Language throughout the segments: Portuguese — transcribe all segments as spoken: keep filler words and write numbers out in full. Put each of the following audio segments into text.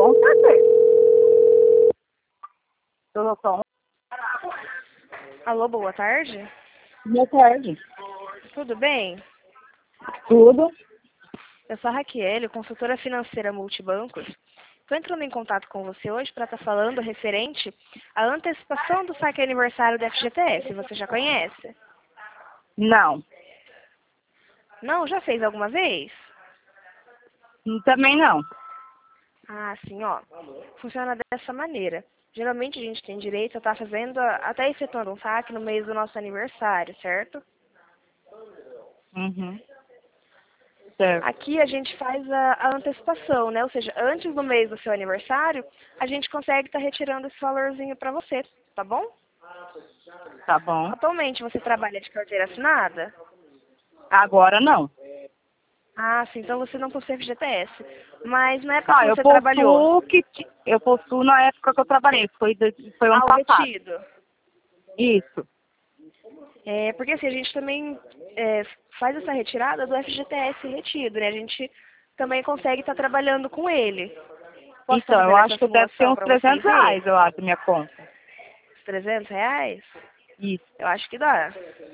Com certeza. Eu sou Alô, boa tarde. Boa tarde. Tudo bem? Tudo? Eu sou a Raquel, consultora financeira multibancos. Estou entrando em contato com você hoje para estar falando referente à antecipação do saque aniversário da F G T S. Você já conhece? Não. Não? Já fez alguma vez? Também não. Ah, sim, ó. Funciona dessa maneira. Geralmente a gente tem direito a estar fazendo, até efetuando um saque no mês do nosso aniversário, certo? Uhum. Certo. Aqui a gente faz a, a antecipação, né? Ou seja, antes do mês do seu aniversário, a gente consegue estar retirando esse valorzinho para você, tá bom? Tá bom. Atualmente você trabalha de carteira assinada? Agora não. Ah, sim, então você não possui F G T S. Mas na época Ah, que eu você trabalhou, possuo que ti- eu possuo na época que eu trabalhei, foi de, foi ano ao passado. retido. Isso. É, porque assim, a gente também é, faz essa retirada do F G T S retido, né? A gente também consegue estar trabalhando com ele. Posso estar Então, eu fazendo acho essa que deve ser simulação uns para você trezentos ver? reais, eu acho, minha conta. Os trezentos reais? Isso. Eu acho que dá.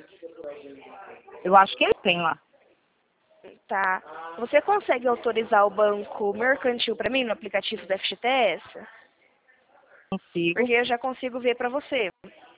Eu acho que ele tem lá. Tá. Você consegue autorizar o banco mercantil para mim no aplicativo do F G T S? Consigo. Porque eu já consigo ver para você.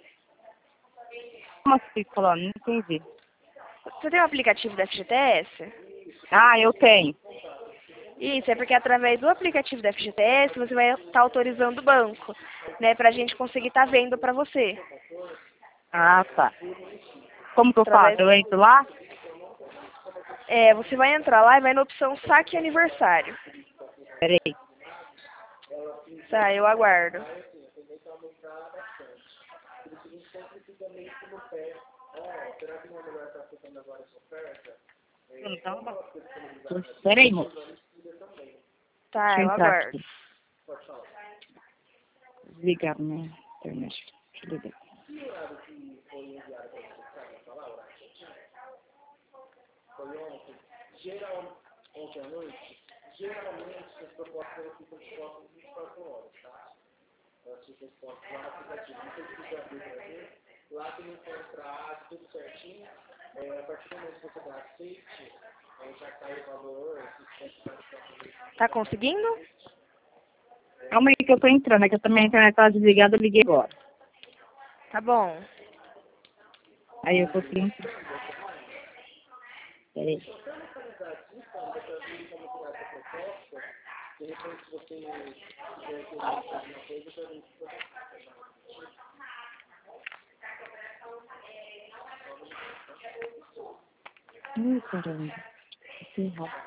Como assim, falando? Não entendi. Você tem o aplicativo do F G T S? Ah, eu tenho. Isso, é porque através do aplicativo do F G T S você vai estar autorizando o banco, né? Pra gente conseguir estar vendo para você. Ah, tá. Como que eu faço? Através, Eu entro lá? é, você vai entrar lá e vai na opção saque aniversário. Peraí. Tá, eu aguardo. Então, peraí, moço. Tá, Deixa eu eu entrar aguardo. aqui. Desligar minha internet. Deixa eu ligar. Tá conseguindo? Calma aí que eu tô entrando, é que eu também a internet tava desligada, eu liguei agora. Tá bom. Aí eu consegui entrar. Peraí. Ih, caramba. Que errado.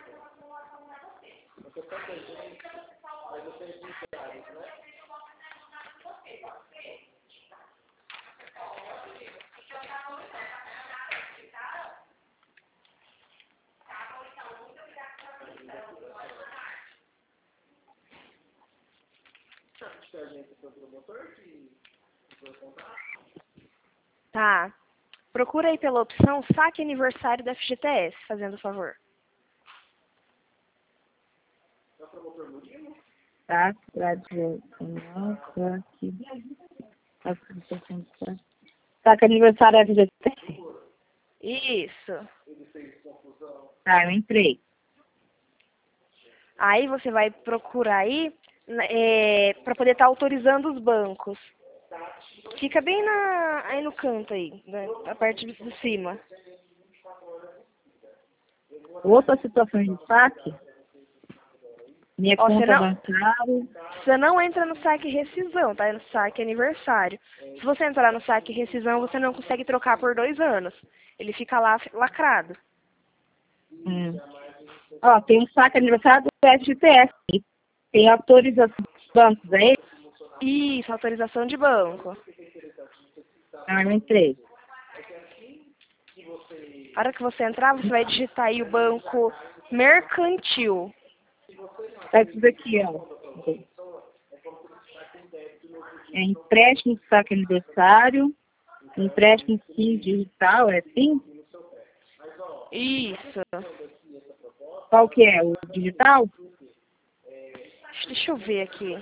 Tá. Procura aí pela opção saque aniversário da F G T S, fazendo favor. Tá? Tradicional, aqui. Tá que aniversário é F G T S? Isso. Tá, eu entrei. Aí você vai procurar aí é, para poder estar autorizando os bancos. Fica bem na, aí no canto aí, né, na parte de de cima. Outra situação de saque, minha Ó, você conta não, bancária. você não entra no saque rescisão, tá? É no saque aniversário. Se você entrar no saque rescisão, você não consegue trocar por dois anos. Ele fica lá lacrado. Hum. Ó, tem um saque aniversário do F G T S. Tem autorização dos bancos aí? Isso, autorização de banco. Ah, eu entrei. A hora que você entrar, você vai digitar aí o banco mercantil. Tá isso daqui, ó. É empréstimo saque aniversário, empréstimo sim digital, é assim? Isso. Qual que é? O digital? Deixa eu ver aqui.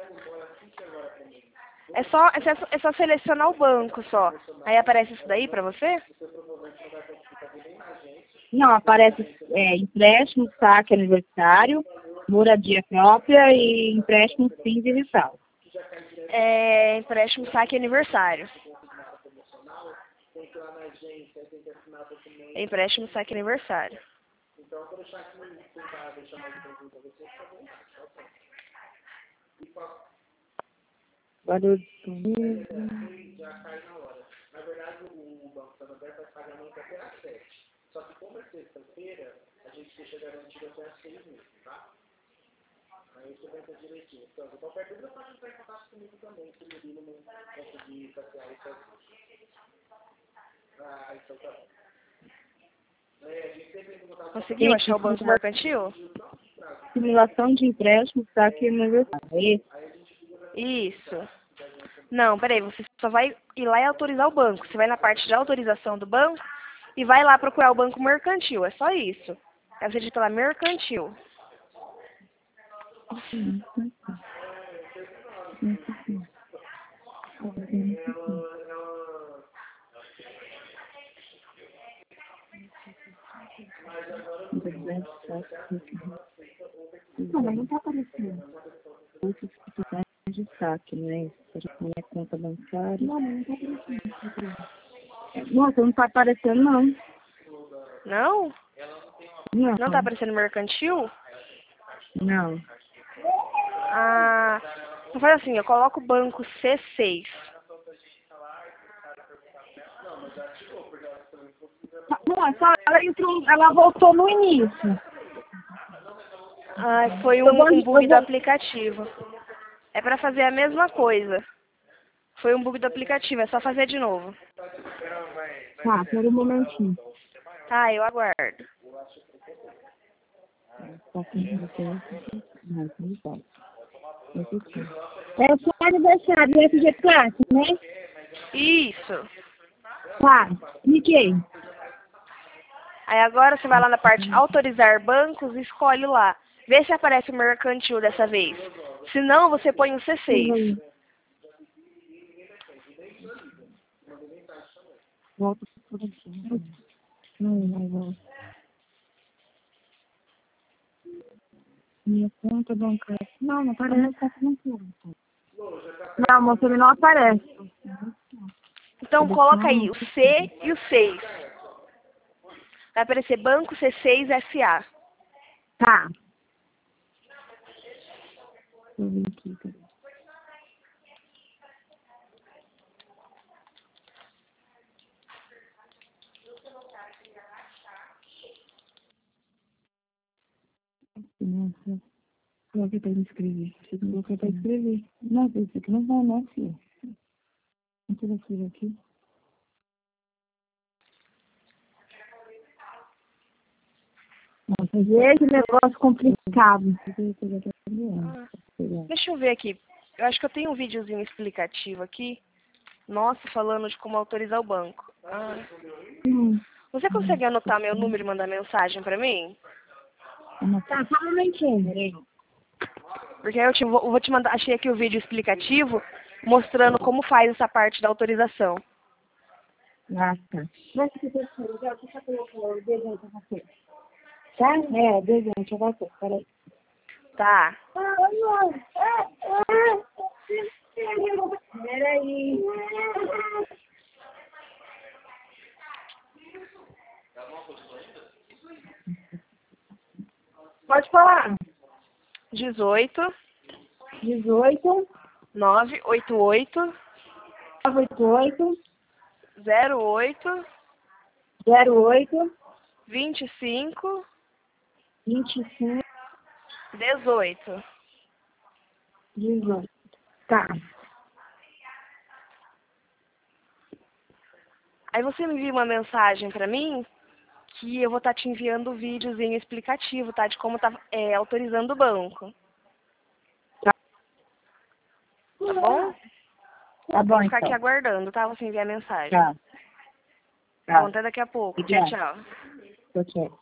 É só, é só, é só selecionar o banco só. Aí aparece isso daí pra você? Não, aparece é, empréstimo, saque aniversário, moradia própria e empréstimo fim de vital. É empréstimo, saque aniversário. Empréstimo, saque aniversário. Agora eu... Conseguiu achar o banco mercantil? Simulação de empréstimo, saque aniversário. É isso? Isso. Não, peraí, você só vai ir lá e autorizar o banco. Você vai na parte de autorização do banco e vai lá procurar o banco mercantil. É só isso. Aí você digita lá mercantil. Não, mas não está aparecendo. Outros que de saque, né? Não é conta bancária. Não, não está aparecendo. Nossa, não está aparecendo, não. Não? Não. Não tá aparecendo mercantil? Não. Ah, então faz assim, eu coloco o banco C seis. Nossa, ela, entrou, ela voltou no início. Ah, foi um, um bug do aplicativo. É pra fazer a mesma coisa. Foi um bug do aplicativo, é só fazer de novo. Tá, por um momentinho. Tá, eu aguardo. É o seu aniversário do F G Plus, né? Isso. Tá, cliquei. Aí agora você vai lá na parte autorizar bancos e escolhe lá. Vê se aparece o mercantil dessa vez. Se não, você põe o C seis. Volta por aqui. Não, não, não. Minha conta bancária. Não, não aparece. Não, meu filho não aparece. Então coloca aí o C e o seis. Vai aparecer Banco C seis S A. Tá. Deixa eu ver aqui, cadê? Nossa, coloquei pra escrever. Você colocou pra escrever. Não, isso aqui não vai, não, filho. Não sei escrever aqui. Nossa, esse negócio complicado. Ah, deixa eu ver aqui. Eu acho que eu tenho um videozinho explicativo aqui. Nossa, falando de como autorizar o banco. Ah. Hum. Você consegue anotar meu número e mandar mensagem pra mim? Tá, só um momentinho. Porque aí eu te, vou, vou te mandar, achei aqui o vídeo explicativo mostrando como faz essa parte da autorização. Ah, tá. Mas se você já deixa eu colocar o desenho pra você. Tá? É, o desenho pra você. Peraí. Tá. Peraí. Pode falar. dezoito, dezoito, nove oito oito, nove oito oito, zero oito, zero oito, vinte e cinco, vinte e cinco, dezoito. dezoito. Tá. Aí você me envia uma mensagem pra mim que eu vou estar te enviando o videozinho explicativo, tá? De como tá é, autorizando o banco. Tá, Tá bom? tá bom, Vou ficar então. aqui aguardando, tá? Você enviar a mensagem. Tá. Tá bom, até daqui a pouco. Tchau, Obrigada. tchau. Tchau, tchau.